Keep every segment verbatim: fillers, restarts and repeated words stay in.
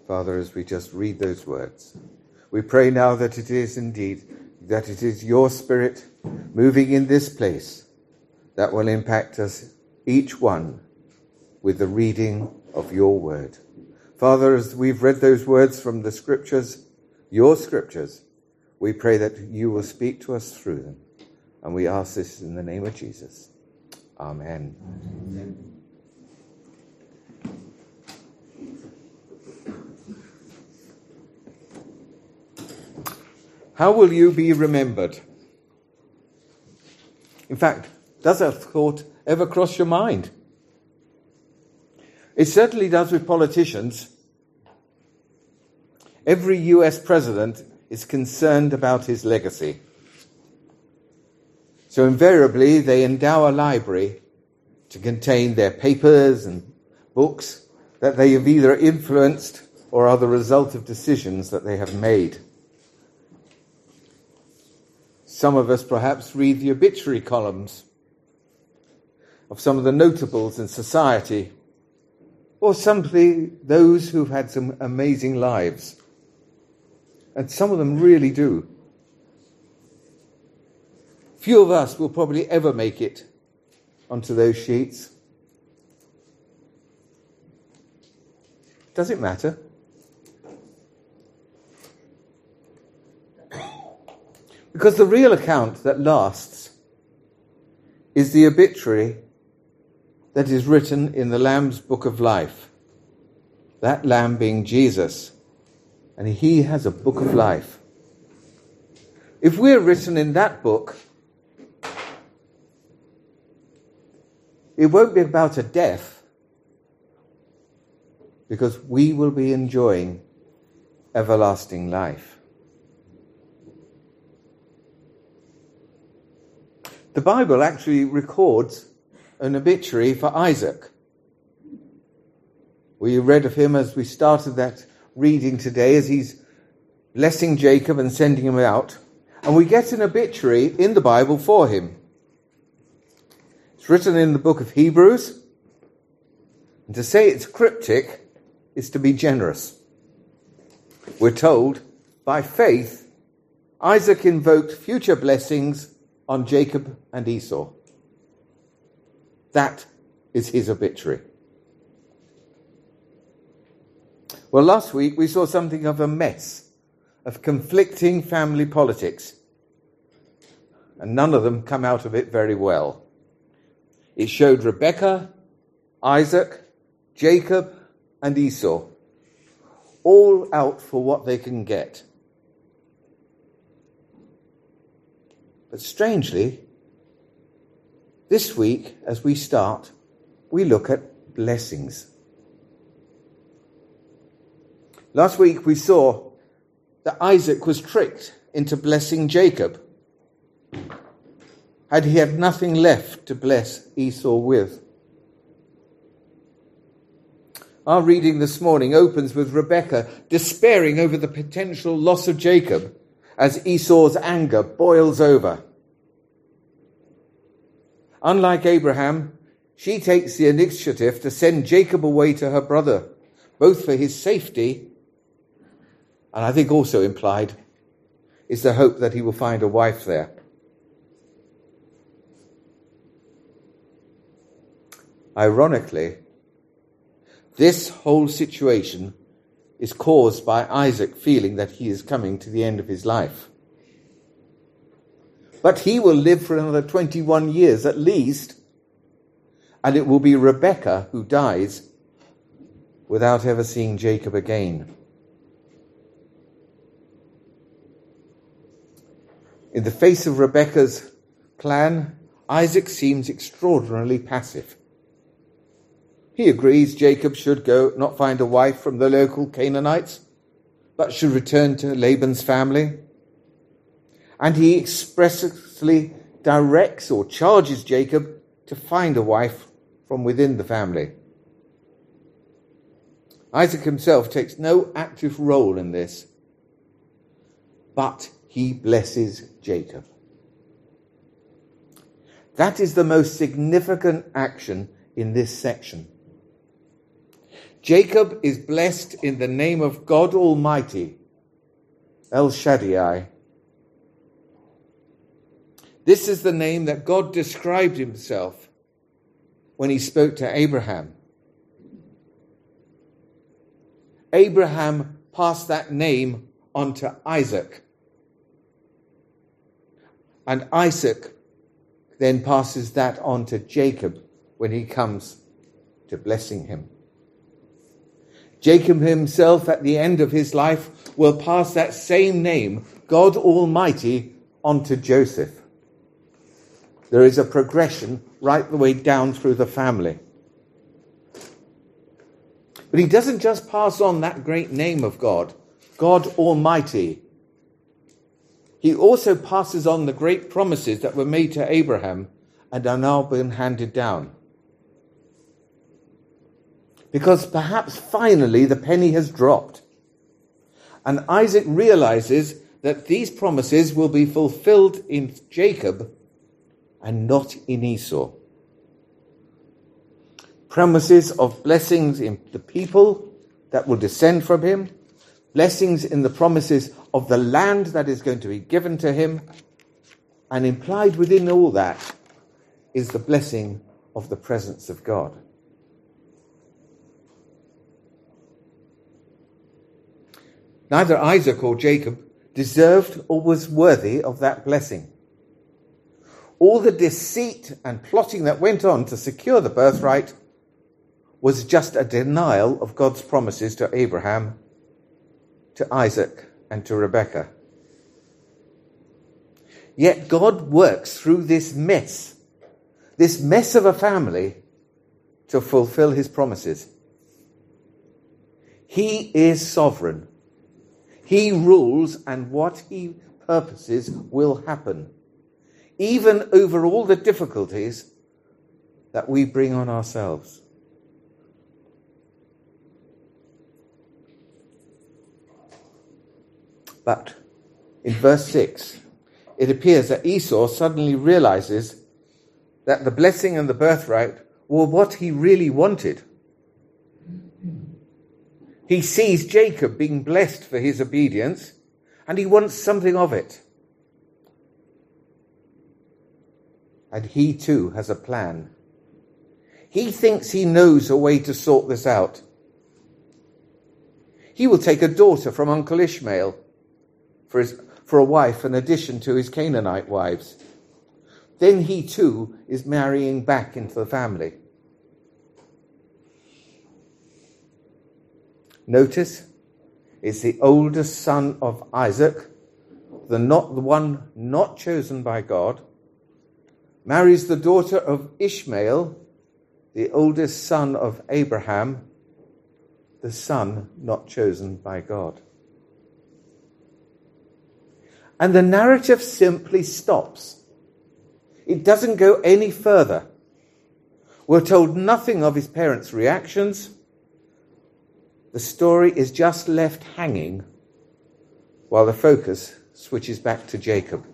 Father, as we just read those words, we pray now that it is indeed, that it is your Spirit moving in this place that will impact us, each one, with the reading of your word. Father, as we've read those words from the scriptures, your scriptures, we pray that you will speak to us through them. And we ask this in the name of Jesus. Amen. Amen. How will you be remembered? In fact, does that thought ever cross your mind? It certainly does with politicians. Every U S president is concerned about his legacy. So invariably, they endow a library to contain their papers and books that they have either influenced or are the result of decisions that they have made. Some of us perhaps read the obituary columns of some of the notables in society, or simply those who've had some amazing lives. And some of them really do. Few of us will probably ever make it onto those sheets. Does it matter? Because the real account that lasts is the obituary that is written in the Lamb's Book of Life. That Lamb being Jesus. And he has a book of life. If we're written in that book, it won't be about a death, because we will be enjoying everlasting life. The Bible actually records an obituary for Isaac. We read of him as we started that reading today, as he's blessing Jacob and sending him out. And we get an obituary in the Bible for him. It's written in the book of Hebrews. And to say it's cryptic is to be generous. We're told, by faith, Isaac invoked future blessings on Jacob and Esau. That is his obituary. Well, last week we saw something of a mess of conflicting family politics. And none of them come out of it very well. It showed Rebekah, Isaac, Jacob, and Esau, all out for what they can get. But strangely, this week, as we start, we look at blessings. Last week we saw that Isaac was tricked into blessing Jacob. Had he had nothing left to bless Esau with. Our reading this morning opens with Rebekah despairing over the potential loss of Jacob as Esau's anger boils over. Unlike Abraham, she takes the initiative to send Jacob away to her brother, both for his safety, and I think also implied is the hope that he will find a wife there. Ironically, this whole situation is caused by Isaac feeling that he is coming to the end of his life. But he will live for another twenty-one years at least, and it will be Rebekah who dies without ever seeing Jacob again. In the face of Rebekah's plan, Isaac seems extraordinarily passive. He agrees Jacob should go not find a wife from the local Canaanites, but should return to Laban's family. And he expressly directs or charges Jacob to find a wife from within the family. Isaac himself takes no active role in this, but he blesses Jacob. That is the most significant action in this section. Jacob is blessed in the name of God Almighty, El Shaddai. This is the name that God described himself when he spoke to Abraham. Abraham passed that name on to Isaac. And Isaac then passes that on to Jacob when he comes to blessing him. Jacob himself, at the end of his life, will pass that same name, God Almighty, on to Joseph. There is a progression right the way down through the family. But he doesn't just pass on that great name of God, God Almighty. He also passes on the great promises that were made to Abraham and are now being handed down. Because perhaps finally the penny has dropped. And Isaac realizes that these promises will be fulfilled in Jacob and not in Esau. Promises of blessings in the people that will descend from him, blessings in the promises of the land that is going to be given to him, and implied within all that is the blessing of the presence of God. Neither Isaac or Jacob deserved or was worthy of that blessing. All the deceit and plotting that went on to secure the birthright was just a denial of God's promises to Abraham, to Isaac, and to Rebekah. Yet God works through this mess, this mess of a family, to fulfill his promises. He is sovereign. He rules, and what he purposes will happen, even over all the difficulties that we bring on ourselves. But in verse six, it appears that Esau suddenly realizes that the blessing and the birthright were what he really wanted. He sees Jacob being blessed for his obedience, and he wants something of it. And he too has a plan. He thinks he knows a way to sort this out. He will take a daughter from Uncle Ishmael for, his, for a wife in addition to his Canaanite wives. Then he too is marrying back into the family. Notice, it's the oldest son of Isaac, the not the one not chosen by God, marries the daughter of Ishmael, the oldest son of Abraham, the son not chosen by God. And the narrative simply stops. It doesn't go any further. We're told nothing of his parents' reactions. The story is just left hanging while the focus switches back to Jacob.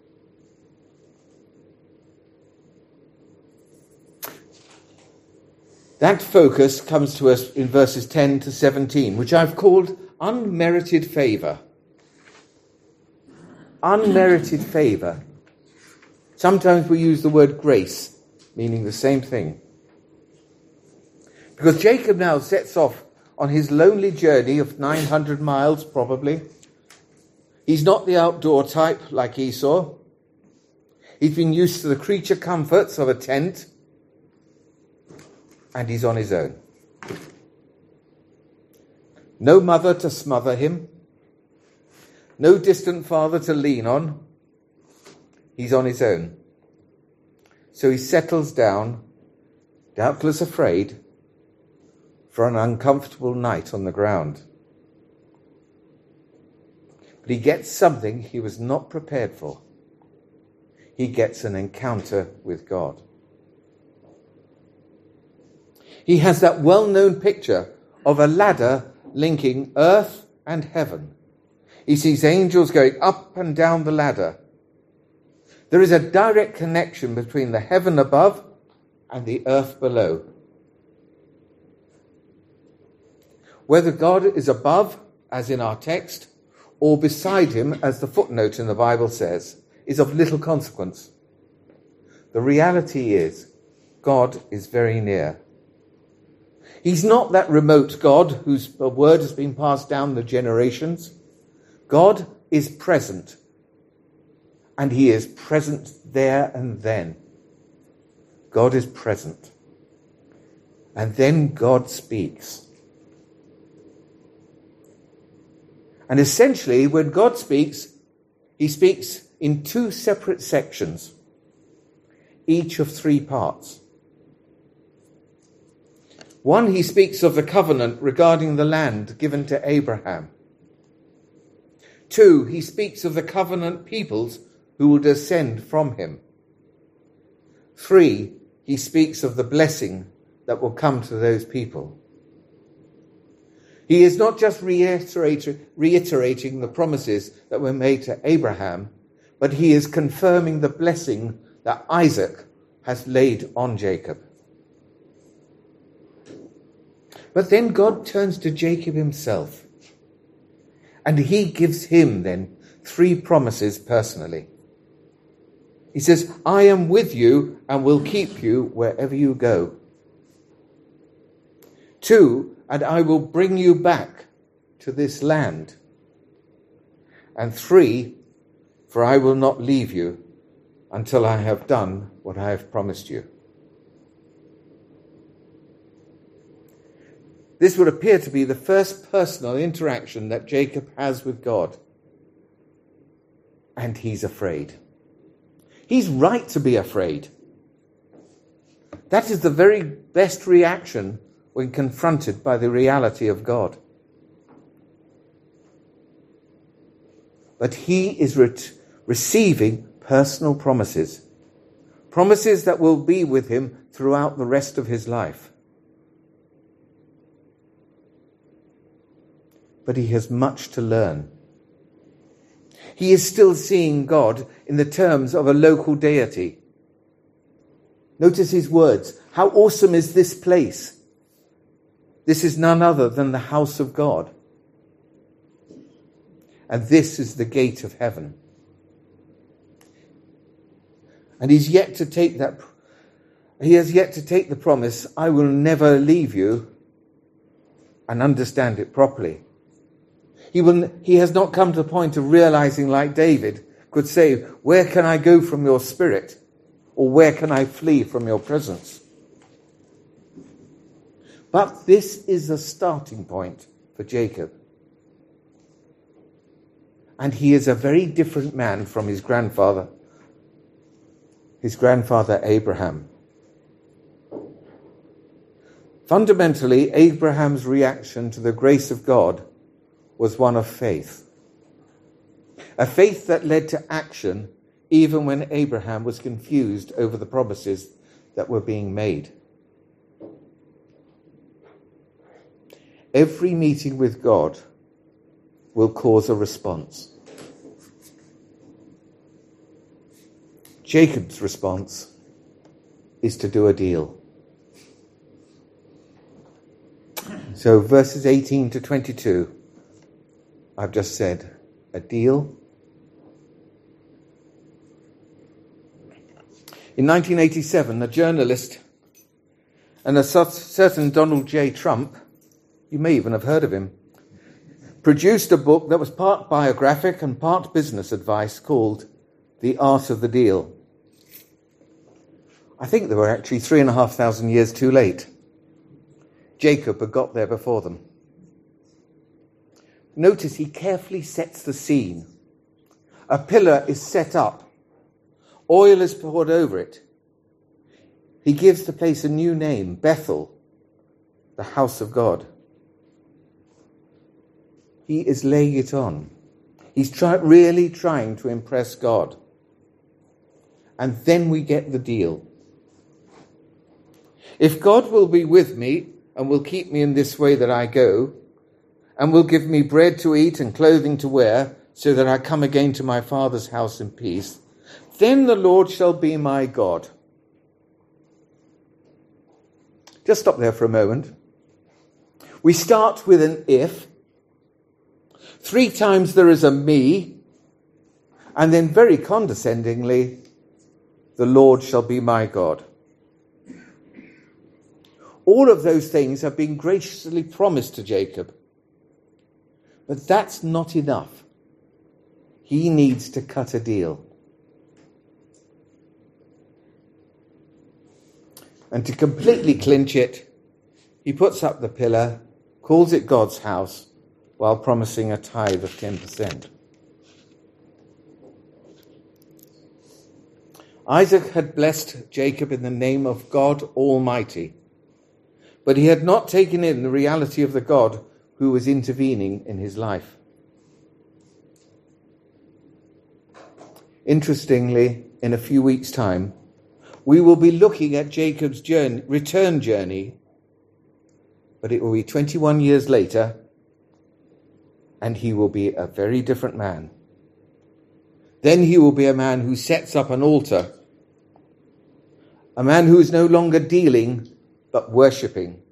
That focus comes to us in verses ten to seventeen, which I've called unmerited favour. Unmerited favour. Sometimes we use the word grace, meaning the same thing. Because Jacob now sets off on his lonely journey of nine hundred miles, probably. He's not the outdoor type like Esau. He's been used to the creature comforts of a tent, and he's on his own. No mother to smother him. No distant father to lean on. He's on his own. So he settles down, doubtless afraid, for an uncomfortable night on the ground. But he gets something he was not prepared for. He gets an encounter with God. He has that well-known picture of a ladder linking earth and heaven. He sees angels going up and down the ladder. There is a direct connection between the heaven above and the earth below. Whether God is above, as in our text, or beside him, as the footnote in the Bible says, is of little consequence. The reality is, God is very near. He's not that remote God whose word has been passed down the generations. God is present, and he is present there and then. God is present. And then God speaks. And essentially, when God speaks, he speaks in two separate sections, each of three parts. One, he speaks of the covenant regarding the land given to Abraham. Two, he speaks of the covenant peoples who will descend from him. Three, he speaks of the blessing that will come to those people. He is not just reiterating, reiterating the promises that were made to Abraham, but he is confirming the blessing that Isaac has laid on Jacob. But then God turns to Jacob himself, and he gives him then three promises personally. He says, I am with you and will keep you wherever you go. Two, and I will bring you back to this land. And three, for I will not leave you until I have done what I have promised you. This would appear to be the first personal interaction that Jacob has with God. And he's afraid. He's right to be afraid. That is the very best reaction when confronted by the reality of God. But he is re- receiving personal promises. Promises that will be with him throughout the rest of his life. But he has much to learn. He is still seeing God in the terms of a local deity. Notice his words. How awesome is this place? This is none other than the house of God. And this is the gate of heaven. And he's yet to take that, he has yet to take the promise, I will never leave you, and understand it properly. He will, he has not come to the point of realizing, like David could say, where can I go from your spirit? Or where can I flee from your presence? But this is a starting point for Jacob. And he is a very different man from his grandfather, his grandfather Abraham. Fundamentally, Abraham's reaction to the grace of God was one of faith. A faith that led to action even when Abraham was confused over the promises that were being made. Every meeting with God will cause a response. Jacob's response is to do a deal. So verses eighteen to twenty-two, I've just said, a deal. In nineteen eighty-seven, a journalist and a certain Donald J. Trump, you may even have heard of him, produced a book that was part biographic and part business advice called The Art of the Deal. I think they were actually three and a half thousand years too late. Jacob had got there before them. Notice he carefully sets the scene. A pillar is set up. Oil is poured over it. He gives the place a new name, Bethel, the house of God. He is laying it on. He's try- really trying to impress God. And then we get the deal. If God will be with me and will keep me in this way that I go, and will give me bread to eat and clothing to wear, so that I come again to my father's house in peace, then the Lord shall be my God. Just stop there for a moment. We start with an if. Three times there is a me. And then very condescendingly, the Lord shall be my God. All of those things have been graciously promised to Jacob. But that's not enough. He needs to cut a deal. And to completely clinch it, he puts up the pillar, calls it God's house, while promising a tithe of ten percent. Isaac had blessed Jacob in the name of God Almighty, but he had not taken in the reality of the God who was intervening in his life. Interestingly, in a few weeks' time, we will be looking at Jacob's journey, return journey, but it will be twenty-one years later, and he will be a very different man. Then he will be a man who sets up an altar, a man who is no longer dealing, but worshipping.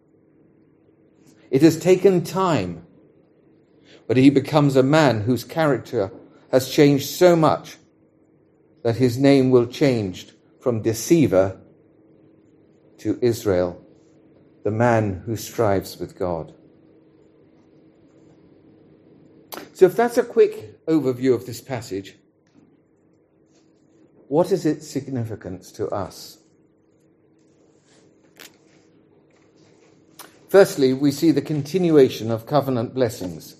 It has taken time, but he becomes a man whose character has changed so much that his name will change from deceiver to Israel, the man who strives with God. So if that's a quick overview of this passage, what is its significance to us? Firstly, we see the continuation of covenant blessings.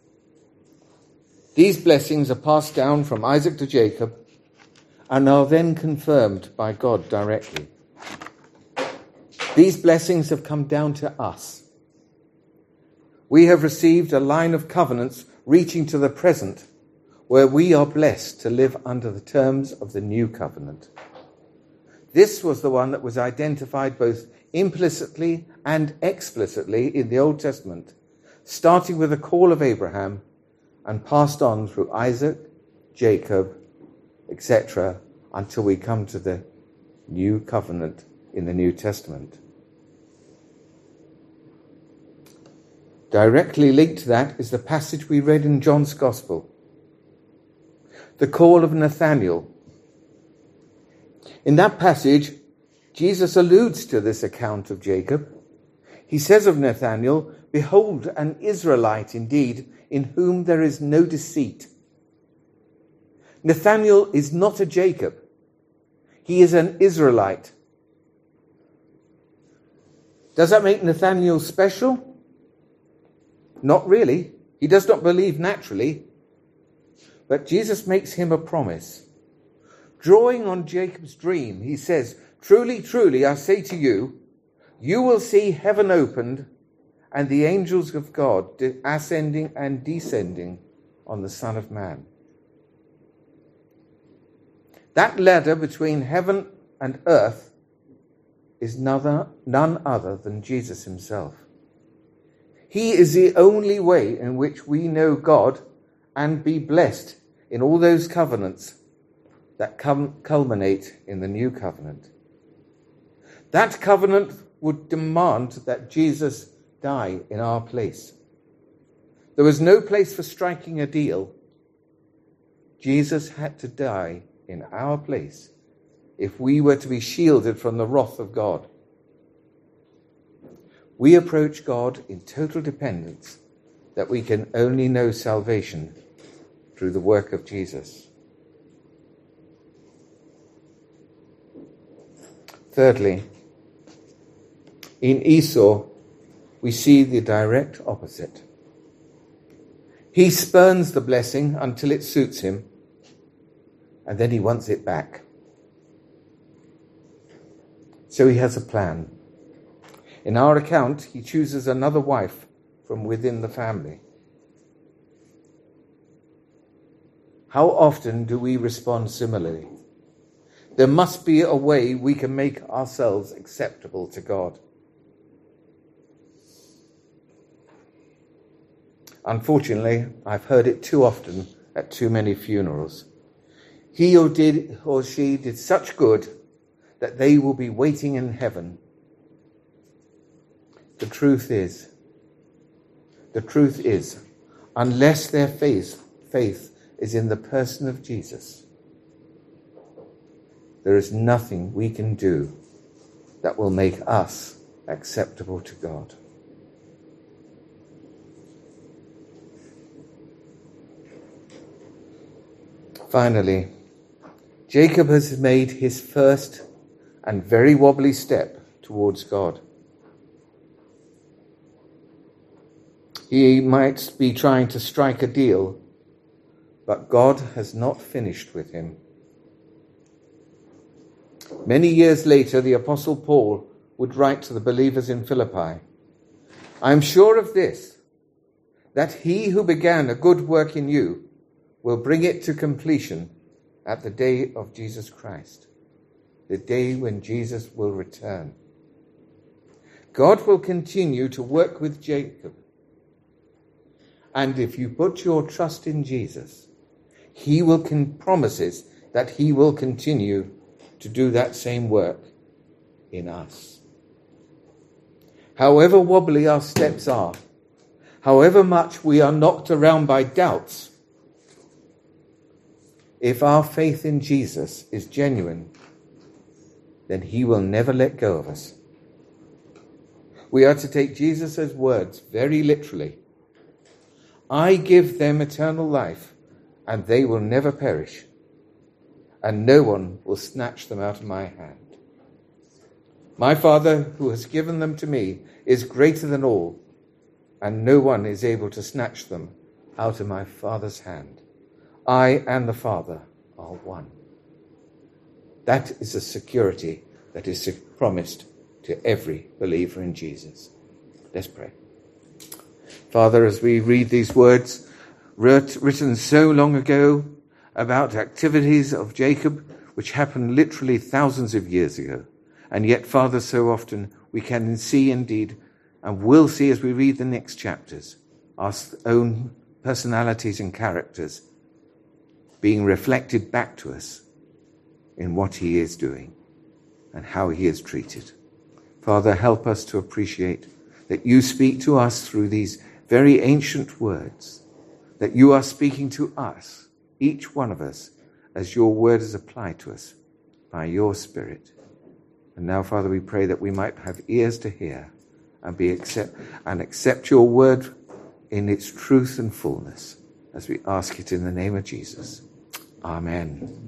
These blessings are passed down from Isaac to Jacob and are then confirmed by God directly. These blessings have come down to us. We have received a line of covenants reaching to the present, where we are blessed to live under the terms of the new covenant. This was the one that was identified both implicitly and explicitly in the Old Testament, starting with the call of Abraham and passed on through Isaac, Jacob, et cetera, until we come to the new covenant in the New Testament. Directly linked to that is the passage we read in John's Gospel, the call of Nathanael. In that passage, Jesus alludes to this account of Jacob. He says of Nathanael, "Behold, an Israelite indeed, in whom there is no deceit." Nathanael is not a Jacob. He is an Israelite. Does that make Nathanael special? Not really. He does not believe naturally. But Jesus makes him a promise. Drawing on Jacob's dream, he says, "Truly, truly, I say to you, you will see heaven opened and the angels of God ascending and descending on the Son of Man." That ladder between heaven and earth is none other than Jesus himself. He is the only way in which we know God and be blessed in all those covenants that come, culminate in the new covenant. That covenant would demand that Jesus die in our place. There was no place for striking a deal. Jesus had to die in our place if we were to be shielded from the wrath of God. We approach God in total dependence that we can only know salvation through the work of Jesus. Thirdly, in Esau, we see the direct opposite. He spurns the blessing until it suits him, and then he wants it back. So he has a plan. In our account, he chooses another wife from within the family. How often do we respond similarly? There must be a way we can make ourselves acceptable to God. Unfortunately, I've heard it too often at too many funerals. He or did or she did such good that they will be waiting in heaven. The truth is, the truth is, unless their faith, faith is in the person of Jesus, there is nothing we can do that will make us acceptable to God. Finally, Jacob has made his first and very wobbly step towards God. He might be trying to strike a deal, but God has not finished with him. Many years later, the Apostle Paul would write to the believers in Philippi, "I am sure of this, that he who began a good work in you will bring it to completion at the day of Jesus Christ, the day when Jesus will return." God will continue to work with Jacob. And if you put your trust in Jesus, he will con- promises that he will continue to do that same work in us. However wobbly our steps are, however much we are knocked around by doubts, if our faith in Jesus is genuine, then he will never let go of us. We are to take Jesus' words very literally. "I give them eternal life, and they will never perish, and no one will snatch them out of my hand. My Father, who has given them to me, is greater than all, and no one is able to snatch them out of my Father's hand. I and the Father are one." That is a security that is promised to every believer in Jesus. Let's pray. Father, as we read these words written so long ago about activities of Jacob, which happened literally thousands of years ago, and yet, Father, so often we can see indeed, and will see as we read the next chapters, our own personalities and characters being reflected back to us in what he is doing and how he is treated. Father, help us to appreciate that you speak to us through these very ancient words, that you are speaking to us, each one of us, as your word is applied to us by your Spirit. And now, Father, we pray that we might have ears to hear and be accept and accept your word in its truth and fullness, as we ask it in the name of Jesus. Amen.